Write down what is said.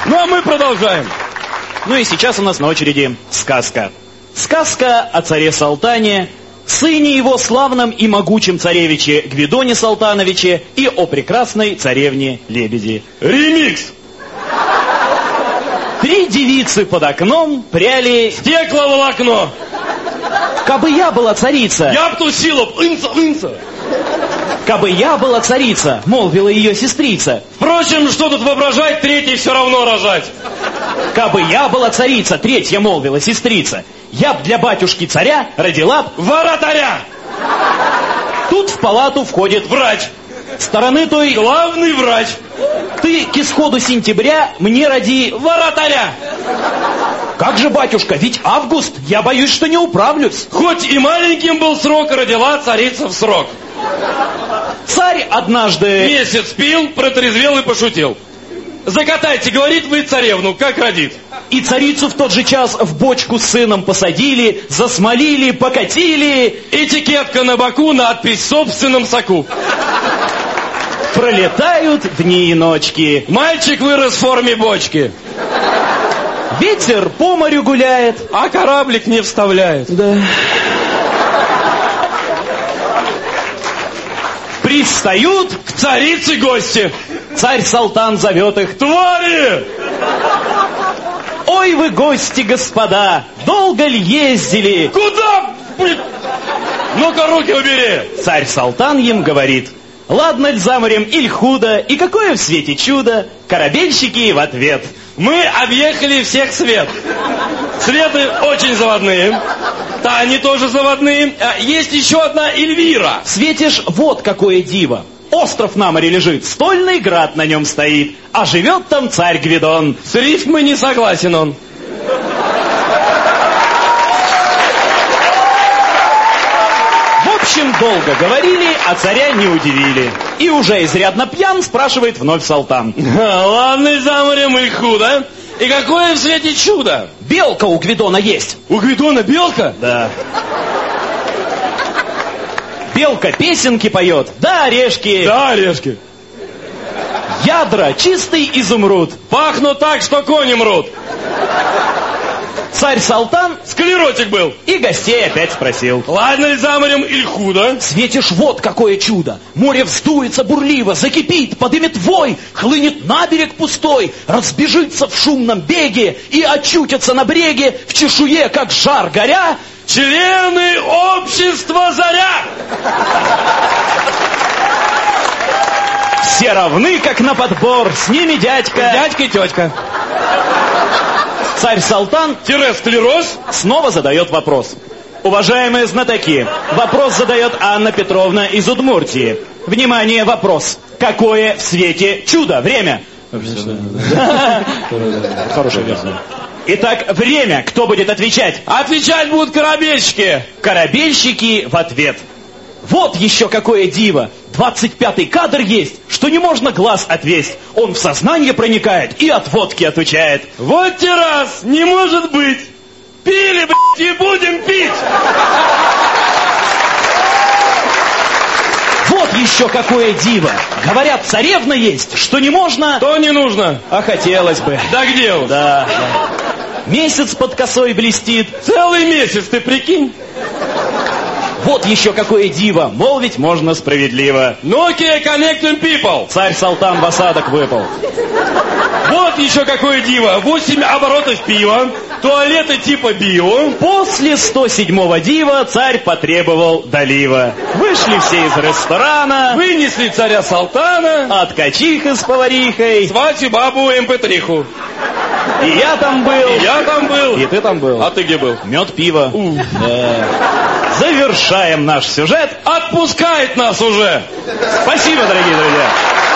Ну, а мы продолжаем. Ну и сейчас у нас на очереди сказка. Сказка о царе Салтане, сыне его славном и могучем царевиче Гвидоне Салтановиче и о прекрасной царевне Лебеди. Ремикс. 3 девицы под окном пряли Стекловолокно. «Кабы я была царица». Я б тусила, инца. «Кабы я была царица», молвила ее сестрица. Впрочем, что тут воображать, третий все равно рожать. «Кабы я была царица», третья молвила сестрица, «я б для батюшки царя родила б воротаря». Тут в палату входит Врач. стороны той: Главный врач. «Ты к исходу сентября мне роди Воротаря. «Как же, батюшка, ведь август, я боюсь, что не управлюсь». Хоть и маленьким был срок, родила царица в срок. Царь однажды... Месяц пил, протрезвел и пошутил. Закатайте, говорит, вы царевну, как родит. И царицу в тот же час в бочку с сыном посадили, засмолили, покатили. Этикетка на боку, надпись «В собственном соку». Пролетают дни и ночки. Мальчик вырос в форме бочки. Ветер по морю гуляет, а кораблик не вставляет. Да. Пристают к царице гости. Царь Салтан зовет их: твари! Ой вы, гости, господа, долго ли ездили? Куда? Ну-ка, руки убери. Царь Салтан им говорит: ладно ль за морем, иль худо, и какое в свете чудо? Корабельщики в ответ: мы объехали всех свет. Светы очень заводные. Да, они тоже заводные. Есть еще одна Эльвира. Светишь, вот какое диво. Остров на море лежит, стольный град на нем стоит, а живет там царь Гвидон. С рифмой не согласен он. В общем, долго говорили, а царя не удивили. И уже изрядно пьян спрашивает вновь Салтан: ладно, за морем и худо. И какое в свете чудо? Белка у Гвидона есть. У Гвидона белка? Да. Белка песенки поет, да орешки. Да, орешки. Ядра чистый изумруд. Пахнут так, что кони мрут. Царь Салтан склеротик был. И гостей опять спросил: ладно ли за морем или худо? Светишь, вот какое чудо. Море вздуется бурливо, закипит, подымет вой, хлынет на берег пустой, разбежится в шумном беге и очутится на бреге в чешуе, как жар горя, члены общества «Заря». Все равны, как на подбор, с ними дядька. Дядька и тетка. Царь Салтан склероз снова задает вопрос. Уважаемые знатоки, вопрос задает Анна Петровна из Удмуртии. Внимание, вопрос. Какое в свете чудо? Время. Хорошая версия. Итак, время. Кто будет отвечать? Отвечать будут корабельщики. Корабельщики в ответ: вот еще какое диво. 25-й кадр есть, что не можно глаз отвесть. Он в сознание проникает и от водки отвечает. Вот те раз, не может быть. Пили, блядь, и будем пить. Вот еще какое диво. Говорят, царевна есть, что не можно... То не нужно. А хотелось бы. Да где он? Да. Месяц под косой блестит. Целый месяц, ты прикинь. Вот еще какое диво, молвить можно справедливо. Nokia Connecting People. Царь Салтан в осадок выпал. Вот еще какое диво, 8 оборотов пива, туалеты типа био. После 107-го дива царь потребовал долива. Вышли все из ресторана. Вынесли царя Салтана. Откачиха с поварихой. Сватью бабу МП3-ху. И я там был. И я там был. И ты там был. А ты где был? Мед, пиво. Да. Завершаем наш сюжет. Отпускает нас уже. Спасибо, дорогие друзья.